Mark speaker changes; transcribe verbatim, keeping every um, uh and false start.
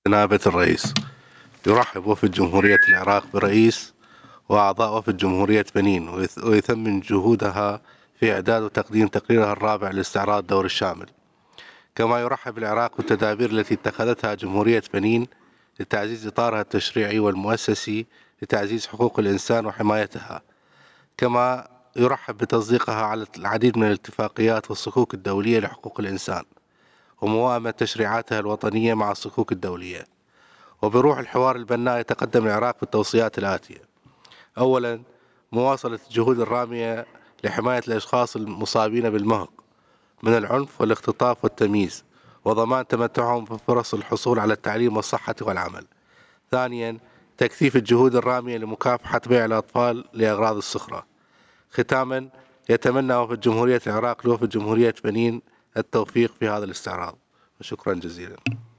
Speaker 1: جنابة الرئيس، يرحب وفد جمهورية العراق برئيس وأعضاء وفد جمهورية بنين، ويثمن جهودها في إعداد وتقديم تقريرها الرابع لاستعراض الدور الشامل. كما يرحب العراق بالتدابير التي اتخذتها جمهورية بنين لتعزيز إطارها التشريعي والمؤسسي لتعزيز حقوق الإنسان وحمايتها. كما يرحب بتصديقها على العديد من الاتفاقيات والصكوك الدولية لحقوق الإنسان وموائمة تشريعاتها الوطنية مع الصكوك الدولية. وبروح الحوار البناء يتقدم العراق بالتوصيات الآتية: أولا، مواصلة الجهود الرامية لحماية الأشخاص المصابين بالمهق من العنف والاختطاف والتمييز وضمان تمتعهم بفرص الحصول على التعليم والصحة والعمل. ثانيا، تكثيف الجهود الرامية لمكافحة بيع الأطفال لأغراض السخرة. ختاما، يتمنى وفد جمهورية العراق لوفد جمهورية بنين التوفيق في هذا الاستعراض. وشكرا جزيلا.